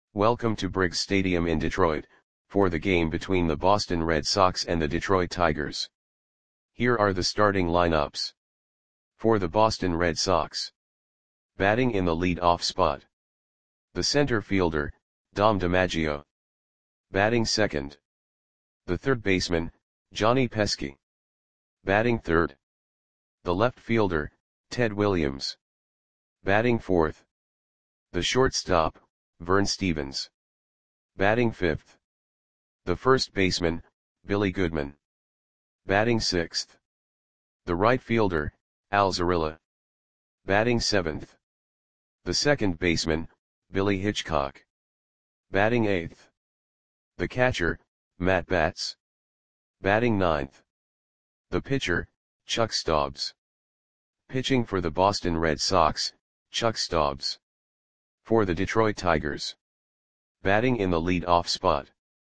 Welcome to Briggs Stadium in Detroit, for the game between the Boston Red Sox and the Detroit Tigers. Here are the starting lineups. For the Boston Red Sox. Batting in the lead-off spot. The center fielder, Dom DiMaggio. Batting second. The third baseman, Johnny Pesky. Batting third. The left fielder, Ted Williams. Batting fourth. The shortstop, Vern Stephens. Batting fifth. The first baseman, Billy Goodman. Batting sixth. The right fielder, Al Zarilla. Batting seventh. The second baseman, Billy Hitchcock. Batting eighth. The catcher, Matt Batts. Batting ninth. The pitcher, Chuck Stobbs. Pitching for the Boston Red Sox, Chuck Stobbs. For the Detroit Tigers. Batting in the lead-off spot.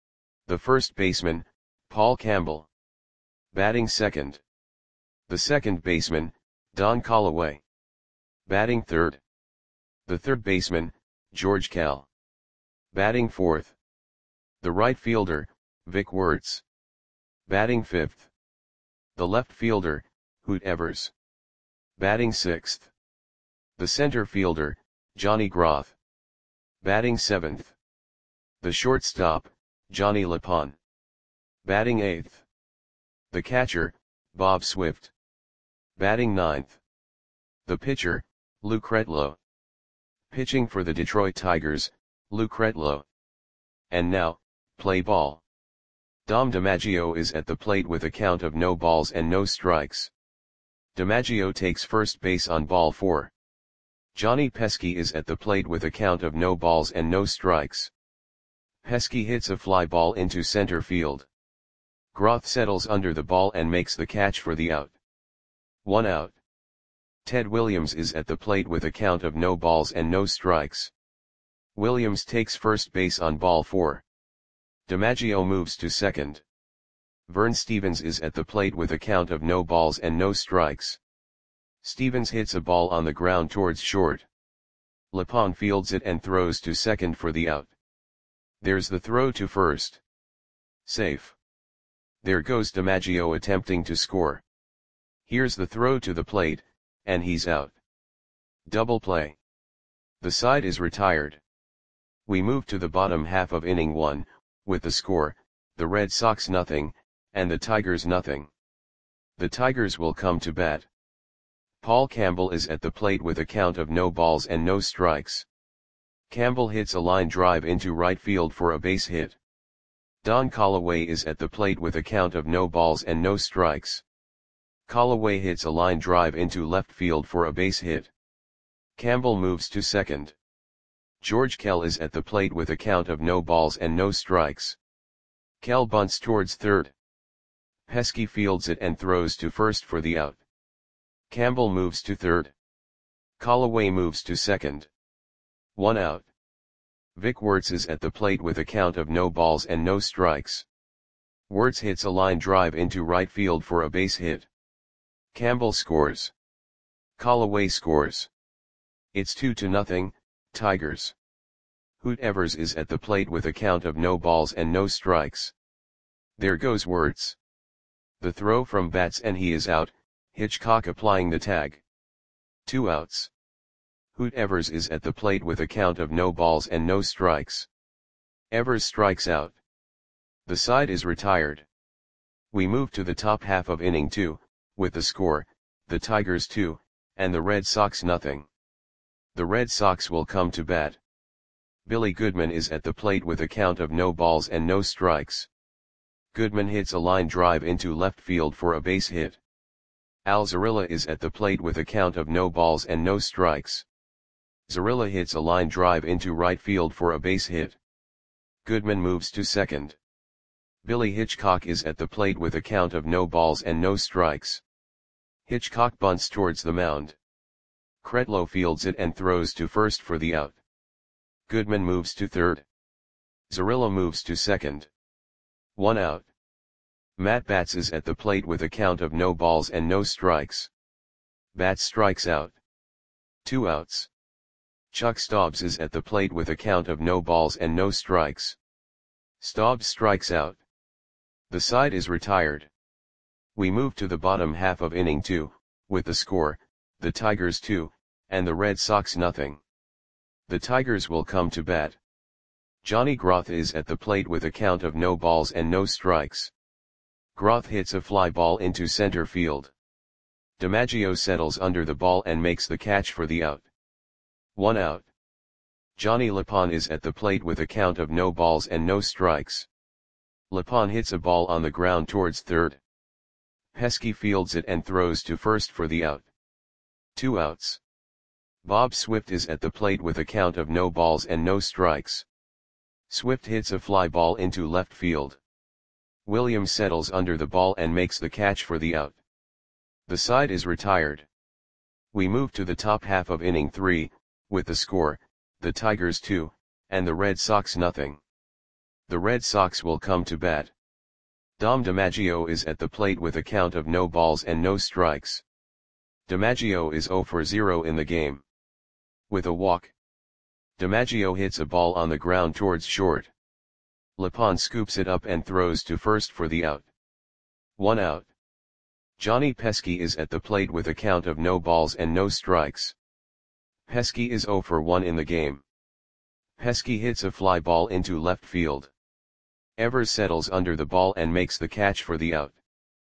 The first baseman, Paul Campbell. Batting second. The second baseman, Don Callaway. Batting third. The third baseman, George Kell. Batting fourth. The right fielder, Vic Wertz. Batting fifth. The left fielder, Hoot Evers. Batting sixth. The center fielder, Johnny Groth. Batting seventh. The shortstop, Johnny LePon. Batting eighth. The catcher, Bob Swift. Batting ninth. The pitcher, Lou Kretlow. Pitching for the Detroit Tigers, Lou Kretlow. And now, play ball. Dom DiMaggio is at the plate with a count of no balls and no strikes. DiMaggio takes first base on ball 4. Johnny Pesky is at the plate with a count of no balls and no strikes. Pesky hits a fly ball into center field. Groth settles under the ball and makes the catch for the out. 1 out. Ted Williams is at the plate with a count of no balls and no strikes. Williams takes first base on ball 4. DiMaggio moves to second. Vern Stephens is at the plate with a count of no balls and no strikes. Stephens hits a ball on the ground towards short. LePon fields it and throws to second for the out. There's the throw to first. Safe. There goes DiMaggio attempting to score. Here's the throw to the plate, and he's out. Double play. The side is retired. We move to the bottom half of inning 1, with the score, the Red Sox nothing, and the Tigers nothing. The Tigers will come to bat. Paul Campbell is at the plate with a count of no balls and no strikes. Campbell hits a line drive into right field for a base hit. Don Callaway is at the plate with a count of no balls and no strikes. Callaway hits a line drive into left field for a base hit. Campbell moves to second. George Kell is at the plate with a count of no balls and no strikes. Kell bunts towards third. Pesky fields it and throws to first for the out. Campbell moves to third. Callaway moves to second. 1 out. Vic Wertz is at the plate with a count of no balls and no strikes. Wertz hits a line drive into right field for a base hit. Campbell scores. Callaway scores. It's 2-0, Tigers. Hoot Evers is at the plate with a count of no balls and no strikes. There goes Wertz. The throw from Batts and he is out, Hitchcock applying the tag. 2 outs. Hoot Evers is at the plate with a count of no balls and no strikes. Evers strikes out. The side is retired. We move to the top half of inning 2, with the score, the Tigers 2, and the Red Sox nothing. The Red Sox will come to bat. Billy Goodman is at the plate with a count of no balls and no strikes. Goodman hits a line drive into left field for a base hit. Al Zarilla is at the plate with a count of no balls and no strikes. Zarilla hits a line drive into right field for a base hit. Goodman moves to second. Billy Hitchcock is at the plate with a count of no balls and no strikes. Hitchcock bunts towards the mound. Kretlow fields it and throws to first for the out. Goodman moves to third. Zarilla moves to second. 1 out. Matt Batts is at the plate with a count of no balls and no strikes. Batts strikes out. 2 outs. Chuck Stobbs is at the plate with a count of no balls and no strikes. Stobbs strikes out. The side is retired. We move to the bottom half of inning 2, with the score, the Tigers 2, and the Red Sox nothing. The Tigers will come to bat. Johnny Groth is at the plate with a count of no balls and no strikes. Groth hits a fly ball into center field. DiMaggio settles under the ball and makes the catch for the out. 1 out. Johnny Lapon is at the plate with a count of no balls and no strikes. Lapon hits a ball on the ground towards third. Pesky fields it and throws to first for the out. 2 outs. Bob Swift is at the plate with a count of no balls and no strikes. Swift hits a fly ball into left field. Williams settles under the ball and makes the catch for the out. The side is retired. We move to the top half of inning 3, with the score, the Tigers 2, and the Red Sox nothing. The Red Sox will come to bat. Dom DiMaggio is at the plate with a count of no balls and no strikes. DiMaggio is 0 for 0 in the game. With a walk. DiMaggio hits a ball on the ground towards short. Lapon scoops it up and throws to first for the out. 1 out. Johnny Pesky is at the plate with a count of no balls and no strikes. Pesky is 0 for 1 in the game. Pesky hits a fly ball into left field. Evers settles under the ball and makes the catch for the out.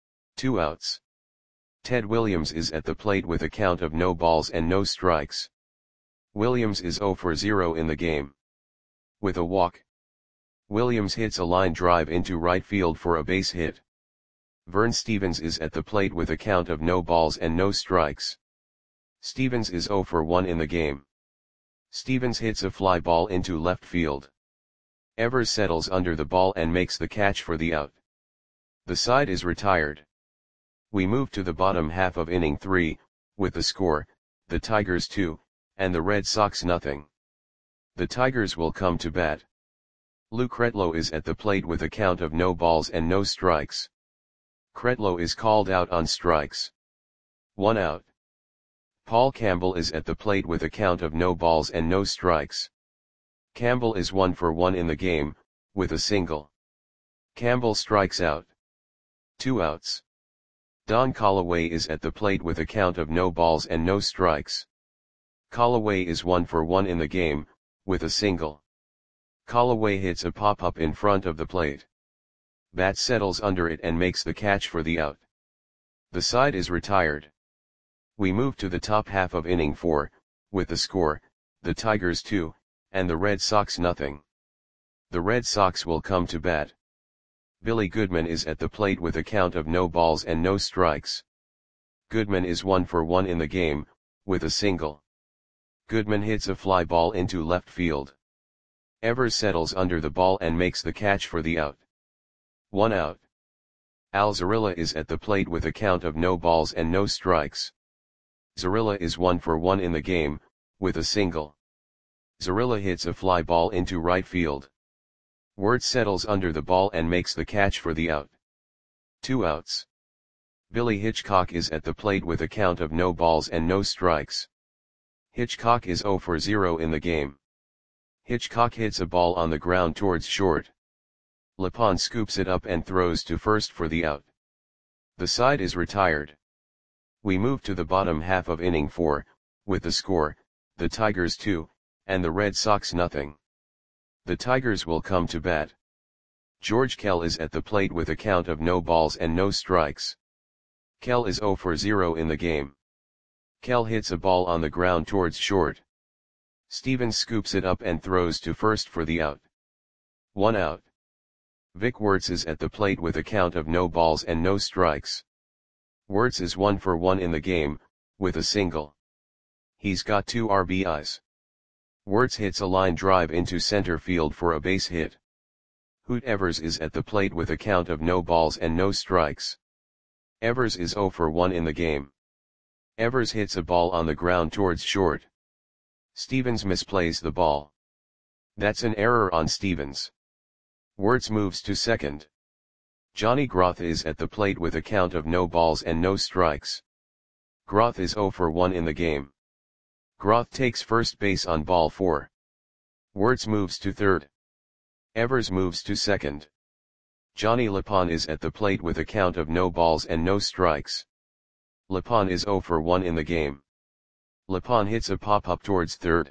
2 outs. Ted Williams is at the plate with a count of no balls and no strikes. Williams is 0 for 0 in the game. With a walk. Williams hits a line drive into right field for a base hit. Vern Stevens is at the plate with a count of no balls and no strikes. Stevens is 0 for 1 in the game. Stevens hits a fly ball into left field. Evers settles under the ball and makes the catch for the out. The side is retired. We move to the bottom half of inning 3, with the score, the Tigers 2, and the Red Sox nothing. The Tigers will come to bat. Lou Kretlow is at the plate with a count of no balls and no strikes. Kretlow is called out on strikes. 1 out. Paul Campbell is at the plate with a count of no balls and no strikes. Campbell is 1 for 1 in the game, with a single. Campbell strikes out. 2 outs. Don Callaway is at the plate with a count of no balls and no strikes. Callaway is 1 for 1 in the game, with a single. Callaway hits a pop-up in front of the plate. Bat settles under it and makes the catch for the out. The side is retired. We move to the top half of inning 4, with the score, the Tigers 2, and the Red Sox nothing. The Red Sox will come to bat. Billy Goodman is at the plate with a count of no balls and no strikes. Goodman is 1 for 1 in the game, with a single. Goodman hits a fly ball into left field. Evers settles under the ball and makes the catch for the out. 1 out. Al Zarilla is at the plate with a count of no balls and no strikes. Zarilla is 1 for 1 in the game, with a single. Zarilla hits a fly ball into right field. Wirtz settles under the ball and makes the catch for the out. 2 outs. Billy Hitchcock is at the plate with a count of no balls and no strikes. Hitchcock is 0 for 0 in the game. Hitchcock hits a ball on the ground towards short. Lapon scoops it up and throws to first for the out. The side is retired. We move to the bottom half of inning 4, with the score, the Tigers 2, and the Red Sox nothing. The Tigers will come to bat. George Kell is at the plate with a count of no balls and no strikes. Kell is 0 for 0 in the game. Kell hits a ball on the ground towards short. Stevens scoops it up and throws to first for the out. 1 out. Vic Wirtz is at the plate with a count of no balls and no strikes. Wirtz is 1 for 1 in the game, with a single. He's got 2 RBIs. Wirtz hits a line drive into center field for a base hit. Hoot Evers is at the plate with a count of no balls and no strikes. Evers is 0 for 1 in the game. Evers hits a ball on the ground towards short. Stevens misplays the ball. That's an error on Stevens. Wirtz moves to second. Johnny Groth is at the plate with a count of no balls and no strikes. Groth is 0 for 1 in the game. Groth takes first base on ball 4. Wertz moves to third. Evers moves to second. Johnny Lapon is at the plate with a count of no balls and no strikes. Lapon is 0 for 1 in the game. Lapon hits a pop-up towards third.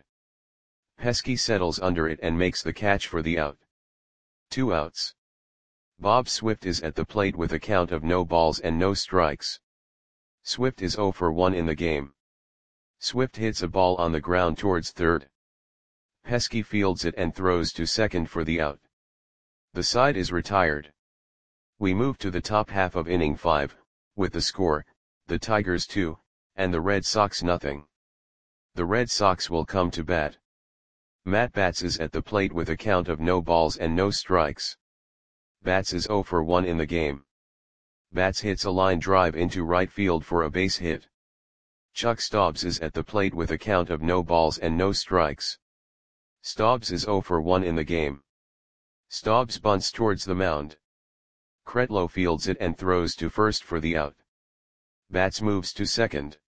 Pesky settles under it and makes the catch for the out. 2 outs. Bob Swift is at the plate with a count of no balls and no strikes. Swift is 0 for 1 in the game. Swift hits a ball on the ground towards third. Pesky fields it and throws to second for the out. The side is retired. We move to the top half of inning 5, with the score, the Tigers 2, and the Red Sox nothing. The Red Sox will come to bat. Matt Batts is at the plate with a count of no balls and no strikes. Batts is 0 for 1 in the game. Batts hits a line drive into right field for a base hit. Chuck Stobbs is at the plate with a count of no balls and no strikes. Stobbs is 0 for 1 in the game. Stobbs bunts towards the mound. Kretlow fields it and throws to first for the out. Batts moves to second.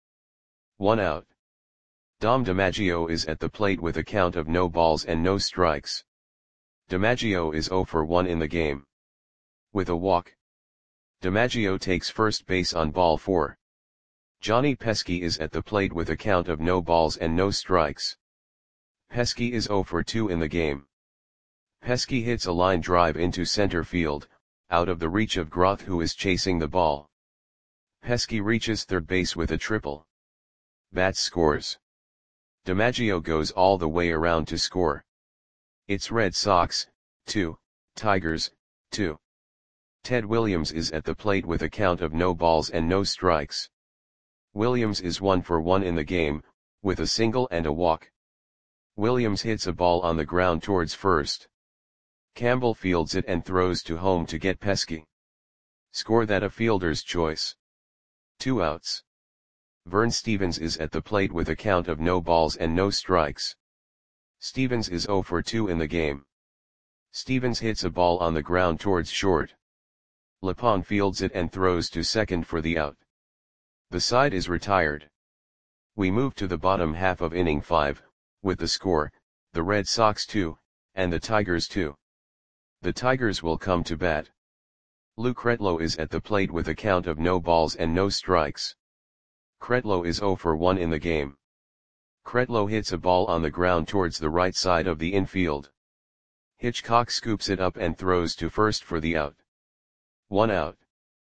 1 out. Dom DiMaggio is at the plate with a count of no balls and no strikes. DiMaggio is 0 for 1 in the game. With a walk. DiMaggio takes first base on ball 4. Johnny Pesky is at the plate with a count of no balls and no strikes. Pesky is 0 for 2 in the game. Pesky hits a line drive into center field, out of the reach of Groth who is chasing the ball. Pesky reaches third base with a triple. Batts scores. DiMaggio goes all the way around to score. It's Red Sox, 2, Tigers, 2. Ted Williams is at the plate with a count of no balls and no strikes. Williams is 1 for 1 in the game, with a single and a walk. Williams hits a ball on the ground towards first. Campbell fields it and throws to home to get Pesky. Score that a fielder's choice. 2 outs. Vern Stevens is at the plate with a count of no balls and no strikes. Stevens is 0 for 2 in the game. Stevens hits a ball on the ground towards short. Lapon fields it and throws to second for the out. The side is retired. We move to the bottom half of inning 5, with the score, the Red Sox 2, and the Tigers 2. The Tigers will come to bat. Lou Kretlow is at the plate with a count of no balls and no strikes. Kretlow is 0 for 1 in the game. Kretlow hits a ball on the ground towards the right side of the infield. Hitchcock scoops it up and throws to first for the out. 1 out.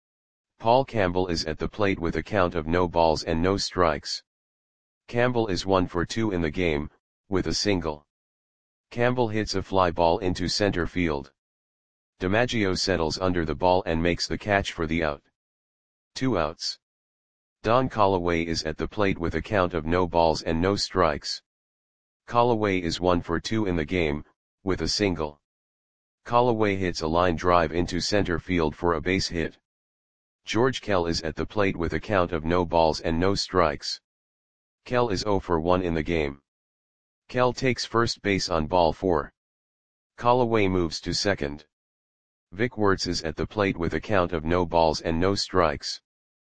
Paul Campbell is at the plate with a count of no balls and no strikes. Campbell is 1 for 2 in the game, with a single. Campbell hits a fly ball into center field. DiMaggio settles under the ball and makes the catch for the out. 2 outs. Don Callaway is at the plate with a count of no balls and no strikes. Callaway is 1 for 2 in the game, with a single. Callaway hits a line drive into center field for a base hit. George Kell is at the plate with a count of no balls and no strikes. Kell is 0 for 1 in the game. Kell takes first base on ball 4. Callaway moves to second. Vic Wertz is at the plate with a count of no balls and no strikes.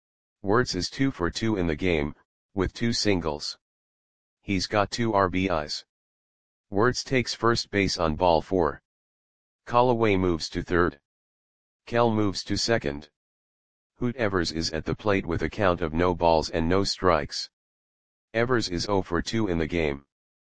Wertz is 2 for 2 in the game, with 2 singles. He's got 2 RBIs. Wertz takes first base on ball 4. Callaway moves to third. Kell moves to second. Hoot Evers is at the plate with a count of no balls and no strikes. Evers is 0 for 2 in the game.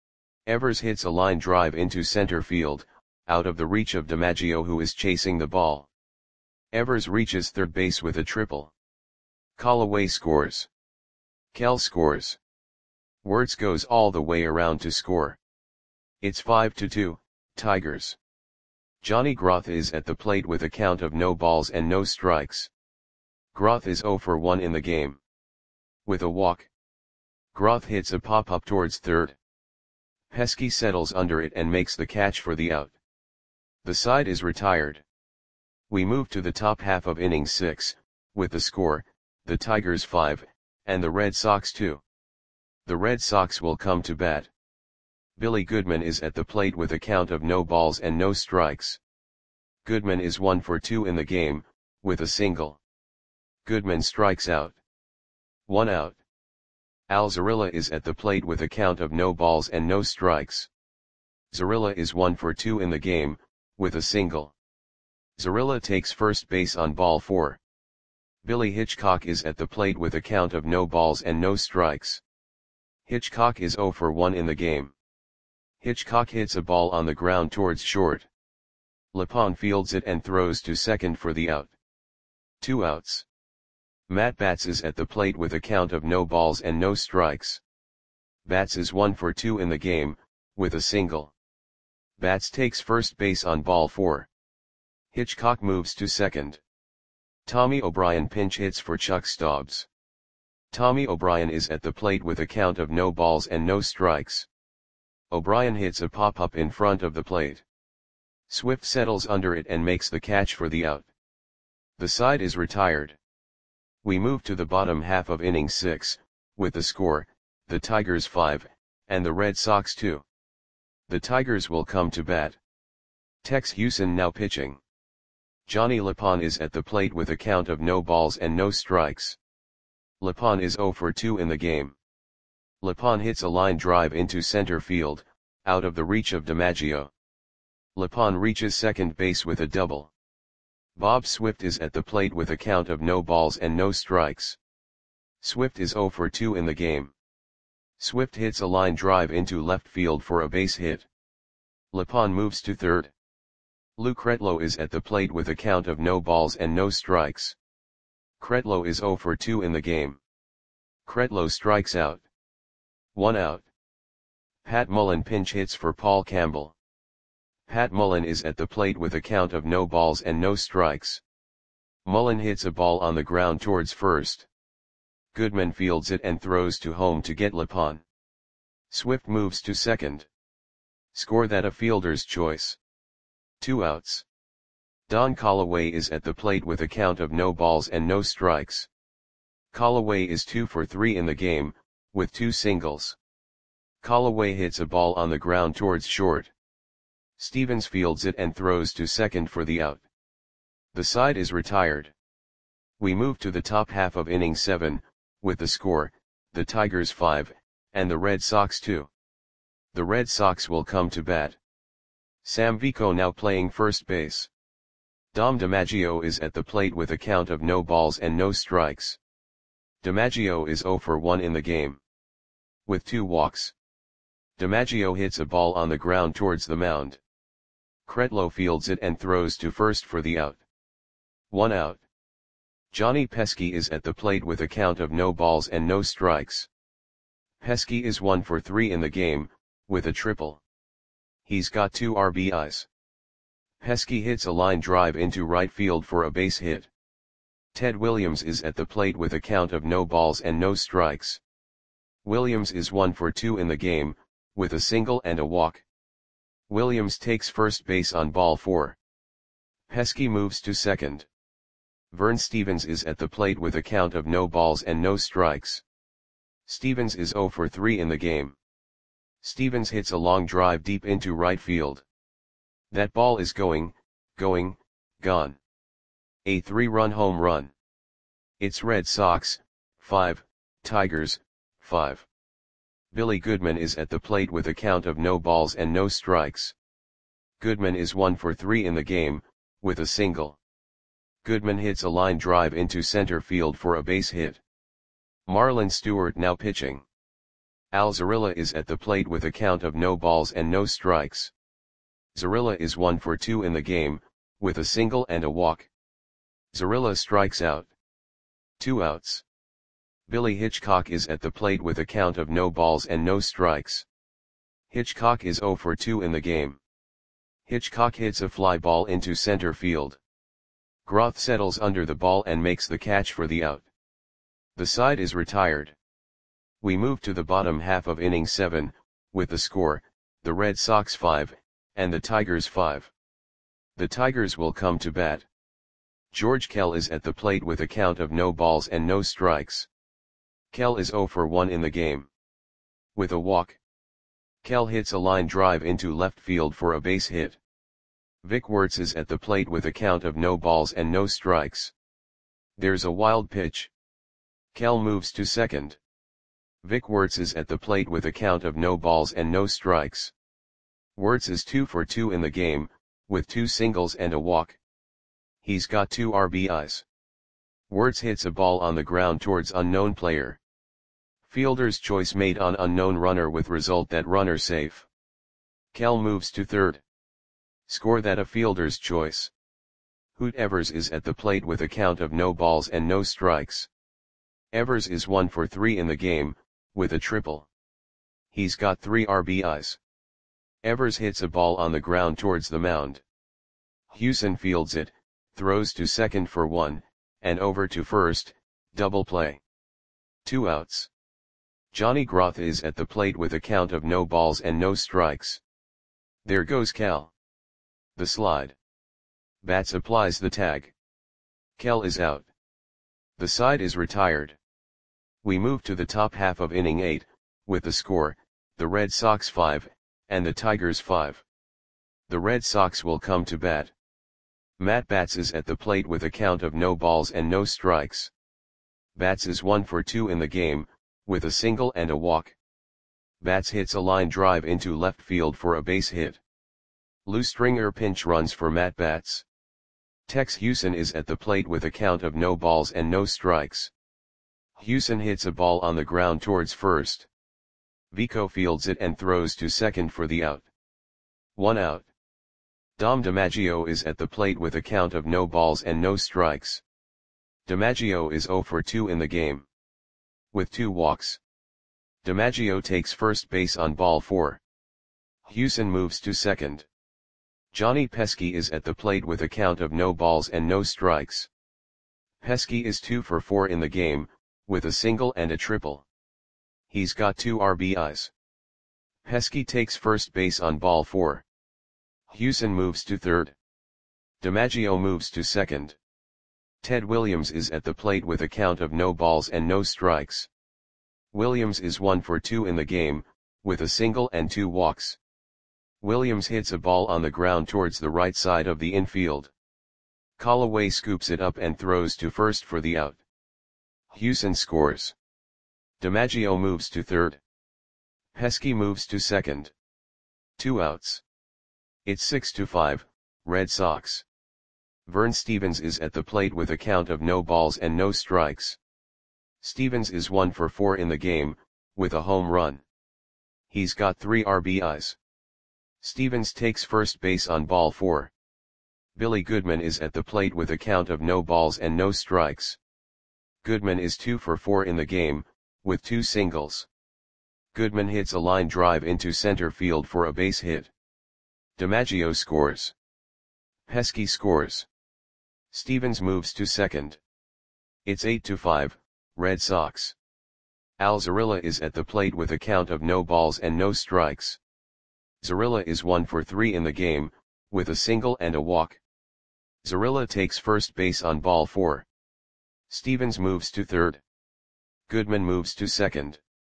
Evers hits a line drive into center field, out of the reach of DiMaggio who is chasing the ball. Evers reaches third base with a triple. Callaway scores. Kell scores. Wertz goes all the way around to score. It's 5-2, Tigers. Johnny Groth is at the plate with a count of no balls and no strikes. Groth is 0 for 1 in the game. With a walk. Groth hits a pop-up towards third. Pesky settles under it and makes the catch for the out. The side is retired. We move to the top half of inning 6, with the score, the Tigers 5, and the Red Sox 2. The Red Sox will come to bat. Billy Goodman is at the plate with a count of no balls and no strikes. Goodman is 1 for 2 in the game, with a single. Goodman strikes out. 1 out. Al Zarilla is at the plate with a count of no balls and no strikes. Zarilla is 1 for 2 in the game, with a single. Zarilla takes first base on ball 4. Billy Hitchcock is at the plate with a count of no balls and no strikes. Hitchcock is 0 for 1 in the game. Hitchcock hits a ball on the ground towards short. Lepon fields it and throws to second for the out. 2 outs. Matt Batts is at the plate with a count of no balls and no strikes. Batts is 1 for 2 in the game, with a single. Batts takes first base on ball 4. Hitchcock moves to second. Tommy O'Brien pinch hits for Chuck Stobbs. Tommy O'Brien is at the plate with a count of no balls and no strikes. O'Brien hits a pop-up in front of the plate. Swift settles under it and makes the catch for the out. The side is retired. We move to the bottom half of inning 6, with the score, the Tigers 5, and the Red Sox 2. The Tigers will come to bat. Tex Hewson now pitching. Johnny Lepon is at the plate with a count of no balls and no strikes. Lepon is 0 for 2 in the game. Lepon hits a line drive into center field, out of the reach of DiMaggio. Lepon reaches second base with a double. Bob Swift is at the plate with a count of no balls and no strikes. Swift is 0 for 2 in the game. Swift hits a line drive into left field for a base hit. Lepon moves to third. Lou Kretlow is at the plate with a count of no balls and no strikes. Kretlow is 0 for 2 in the game. Kretlow strikes out. 1 out. Pat Mullen pinch hits for Paul Campbell. Pat Mullen is at the plate with a count of no balls and no strikes. Mullen hits a ball on the ground towards first. Goodman fields it and throws to home to get Lepon. Swift moves to second. Score that a fielder's choice. 2 outs. Don Callaway is at the plate with a count of no balls and no strikes. Callaway is 2 for 3 in the game, with 2 singles. Callaway hits a ball on the ground towards short. Stevens fields it and throws to second for the out. The side is retired. We move to the top half of inning 7, with the score, the Tigers 5, and the Red Sox 2. The Red Sox will come to bat. Sam Vico now playing first base. Dom DiMaggio is at the plate with a count of no balls and no strikes. DiMaggio is 0 for 1 in the game. With 2 walks. DiMaggio hits a ball on the ground towards the mound. Kretlow fields it and throws to first for the out. 1 out. Johnny Pesky is at the plate with a count of no balls and no strikes. Pesky is 1 for 3 in the game, with a triple. He's got 2 RBIs. Pesky hits a line drive into right field for a base hit. Ted Williams is at the plate with a count of no balls and no strikes. Williams is 1 for 2 in the game, with a single and a walk. Williams takes first base on ball 4. Pesky moves to second. Vern Stevens is at the plate with a count of no balls and no strikes. Stevens is 0 for 3 in the game. Stevens hits a long drive deep into right field. That ball is gone. A 3-run home run. It's Red Sox, 5, Tigers, 5. Billy Goodman is at the plate with a count of no balls and no strikes. Goodman is 1 for 3 in the game, with a single. Goodman hits a line drive into center field for a base hit. Marlon Stewart now pitching. Al Zarilla is at the plate with a count of no balls and no strikes. Zarilla is 1 for 2 in the game, with a single and a walk. Zarilla strikes out. 2 outs. Billy Hitchcock is at the plate with a count of no balls and no strikes. Hitchcock is 0 for 2 in the game. Hitchcock hits a fly ball into center field. Groth settles under the ball and makes the catch for the out. The side is retired. We move to the bottom half of inning 7, with the score, the Red Sox 5, and the Tigers 5. The Tigers will come to bat. George Kell is at the plate with a count of no balls and no strikes. Kell is 0 for 1 in the game. With a walk. Kell hits a line drive into left field for a base hit. Vic Wertz is at the plate with a count of no balls and no strikes. There's a wild pitch. Kell moves to second. Vic Wertz is at the plate with a count of no balls and no strikes. Wertz is 2 for 2 in the game, with 2 singles and a walk. He's got 2 RBIs. Wertz hits a ball on the ground towards unknown player. Fielder's choice made on unknown runner with result that runner safe. Kell moves to third. Score that a fielder's choice. Hoot Evers is at the plate with a count of no balls and no strikes. Evers is 1 for 3 in the game, with a triple. He's got 3 RBIs. Evers hits a ball on the ground towards the mound. Hewson fields it, throws to second for 1, and over to first, double play. 2 outs. Johnny Groth is at the plate with a count of no balls and no strikes. There goes Cal. The slide. Bats applies the tag. Kell is out. The side is retired. We move to the top half of inning 8, with the score, the Red Sox 5, and the Tigers 5. The Red Sox will come to bat. Matt Batts is at the plate with a count of no balls and no strikes. Batts is 1 for 2 in the game, with a single and a walk. Batts hits a line drive into left field for a base hit. Lou Stringer pinch runs for Matt Batts. Tex Hewson is at the plate with a count of no balls and no strikes. Hewson hits a ball on the ground towards first. Vico fields it and throws to second for the out. 1 out. Dom DiMaggio is at the plate with a count of no balls and no strikes. DiMaggio is 0 for 2 in the game. With 2 walks. DiMaggio takes first base on ball 4. Hewson moves to second. Johnny Pesky is at the plate with a count of no balls and no strikes. Pesky is 2 for 4 in the game, with a single and a triple. He's got 2 RBIs. Pesky takes first base on ball 4. Hewson moves to third. DiMaggio moves to second. Ted Williams is at the plate with a count of no balls and no strikes. Williams is 1 for 2 in the game, with a single and 2 walks. Williams hits a ball on the ground towards the right side of the infield. Callaway scoops it up and throws to first for the out. Hewson scores. DiMaggio moves to third. Pesky moves to second. 2 outs. It's 6-5, Red Sox. Vern Stevens is at the plate with a count of no balls and no strikes. Stevens is 1 for 4 in the game, with a home run. He's got 3 RBIs. Stevens takes first base on ball 4. Billy Goodman is at the plate with a count of no balls and no strikes. Goodman is 2 for 4 in the game, with 2 singles. Goodman hits a line drive into center field for a base hit. DiMaggio scores. Pesky scores. Stevens moves to second. It's 8-5, Red Sox. Al Zarilla is at the plate with a count of no balls and no strikes. Zarilla is 1 for 3 in the game, with a single and a walk. Zarilla takes first base on ball 4. Stevens moves to third. Goodman moves to second.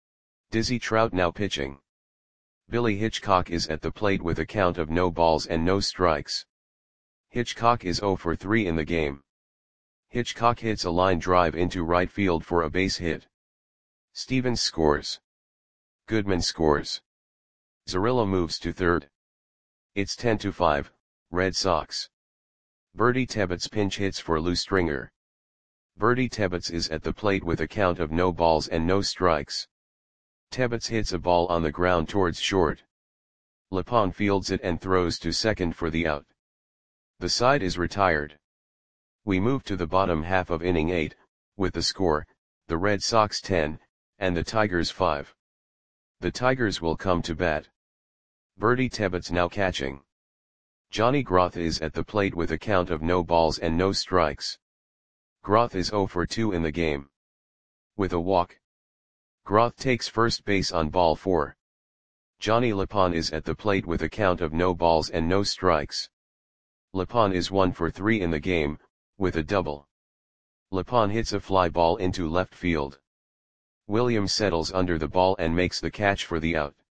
Dizzy Trout now pitching. Billy Hitchcock is at the plate with a count of no balls and no strikes. Hitchcock is 0 for 3 in the game. Hitchcock hits a line drive into right field for a base hit. Stevens scores. Goodman scores. Zarilla moves to third. It's 10-5, Red Sox. Bertie Tebbets pinch hits for Lou Stringer. Bertie Tebbets is at the plate with a count of no balls and no strikes. Tebbets hits a ball on the ground towards short. Lapon fields it and throws to second for the out. The side is retired. We move to the bottom half of inning 8, with the score, the Red Sox 10, and the Tigers 5. The Tigers will come to bat. Bertie Tebbets now catching. Johnny Groth is at the plate with a count of no balls and no strikes. Groth is 0 for 2 in the game. With a walk. Groth takes first base on ball 4. Johnny Lapon is at the plate with a count of no balls and no strikes. Lapon is 1 for 3 in the game, with a double. Lapon hits a fly ball into left field. Williams settles under the ball and makes the catch for the out.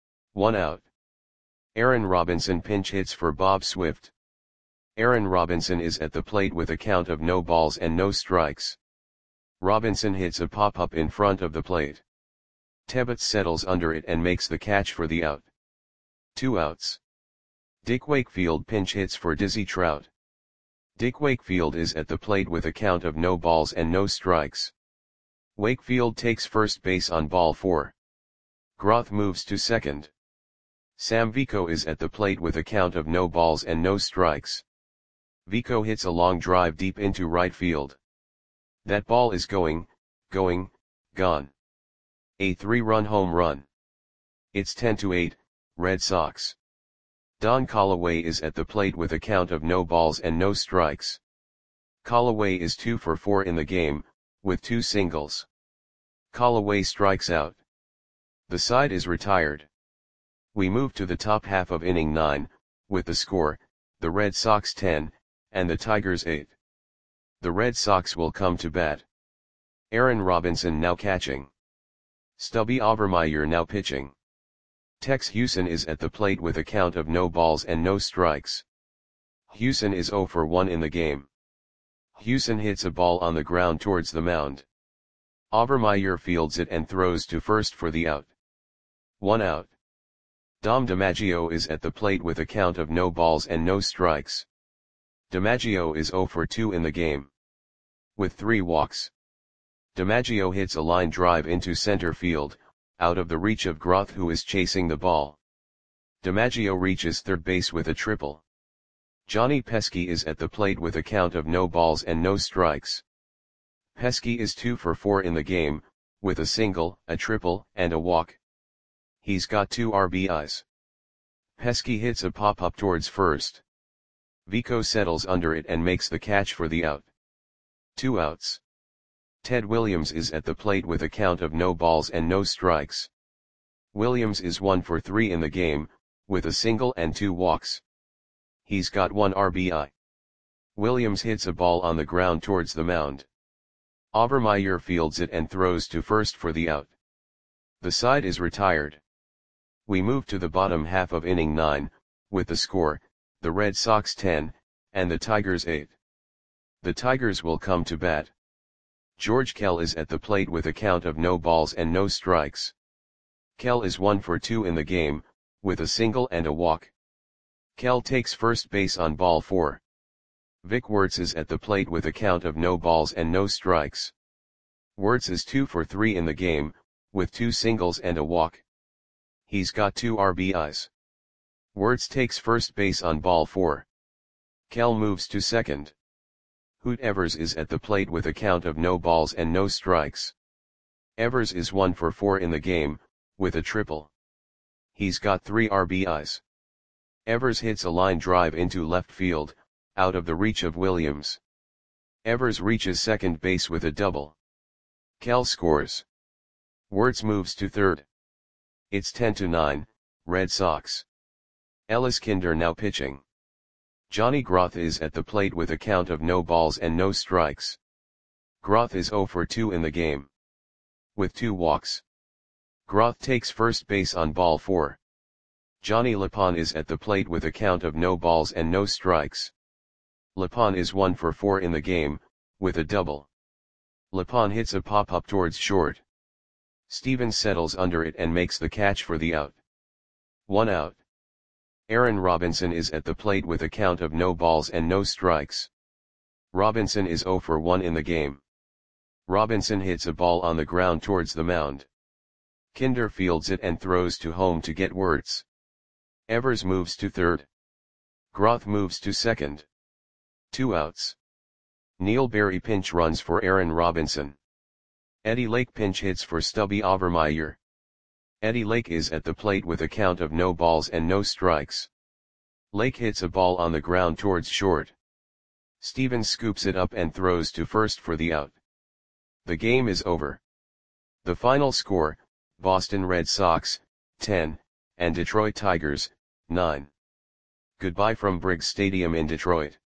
1 out. Aaron Robinson pinch hits for Bob Swift. Aaron Robinson is at the plate with a count of no balls and no strikes. Robinson hits a pop-up in front of the plate. Tebbets settles under it and makes the catch for the out. 2 outs. Dick Wakefield pinch hits for Dizzy Trout. Dick Wakefield is at the plate with a count of no balls and no strikes. Wakefield takes first base on ball 4. Groth moves to second. Sam Vico is at the plate with a count of no balls and no strikes. Vico hits a long drive deep into right field. That ball is going, gone. A 3-run home run. It's 10-8, Red Sox. Don Callaway is at the plate with a count of no balls and no strikes. Callaway is 2 for 4 in the game, with 2 singles. Callaway strikes out. The side is retired. We move to the top half of inning 9, with the score, the Red Sox 10, and the Tigers 8. The Red Sox will come to bat. Aaron Robinson now catching. Stubby Overmeyer now pitching. Tex Hewson is at the plate with a count of no balls and no strikes. Hewson is 0 for 1 in the game. Hewson hits a ball on the ground towards the mound. Overmeyer fields it and throws to first for the out. 1 out. Dom DiMaggio is at the plate with a count of no balls and no strikes. DiMaggio is 0 for 2 in the game. With 3 walks. DiMaggio hits a line drive into center field, out of the reach of Groth, who is chasing the ball. DiMaggio reaches third base with a triple. Johnny Pesky is at the plate with a count of no balls and no strikes. Pesky is 2 for 4 in the game, with a single, a triple, and a walk. He's got 2 RBIs. Pesky hits a pop-up towards first. Vico settles under it and makes the catch for the out. 2 outs. Ted Williams is at the plate with a count of no balls and no strikes. Williams is 1 for 3 in the game, with a single and 2 walks. He's got 1 RBI. Williams hits a ball on the ground towards the mound. Overmeyer fields it and throws to first for the out. The side is retired. We move to the bottom half of inning 9, with the score, the Red Sox 10, and the Tigers 8. The Tigers will come to bat. George Kell is at the plate with a count of no balls and no strikes. Kell is 1 for 2 in the game, with a single and a walk. Kell takes first base on ball 4. Vic Wertz is at the plate with a count of no balls and no strikes. Wertz is 2 for 3 in the game, with 2 singles and a walk. He's got 2 RBIs. Wertz takes first base on ball 4. Kell moves to second. Hoot Evers is at the plate with a count of no balls and no strikes. Evers is 1 for 4 in the game, with a triple. He's got 3 RBIs. Evers hits a line drive into left field, out of the reach of Williams. Evers reaches second base with a double. Kell scores. Wertz moves to third. It's 10-9, Red Sox. Ellis Kinder now pitching. Johnny Groth is at the plate with a count of no balls and no strikes. Groth is 0 for 2 in the game. With 2 walks. Groth takes first base on ball 4. Johnny Lapon is at the plate with a count of no balls and no strikes. Lapon is 1 for 4 in the game, with a double. Lapon hits a pop-up towards short. Stevens settles under it and makes the catch for the out. 1 out. Aaron Robinson is at the plate with a count of no balls and no strikes. Robinson is 0 for 1 in the game. Robinson hits a ball on the ground towards the mound. Kinder fields it and throws to home to get Wertz. Evers moves to third. Groth moves to second. 2 outs. Neil Berry pinch runs for Aaron Robinson. Eddie Lake pinch hits for Stubby Overmeyer. Eddie Lake is at the plate with a count of no balls and no strikes. Lake hits a ball on the ground towards short. Stevens scoops it up and throws to first for the out. The game is over. The final score, Boston Red Sox, 10, and Detroit Tigers, 9. Goodbye from Briggs Stadium in Detroit.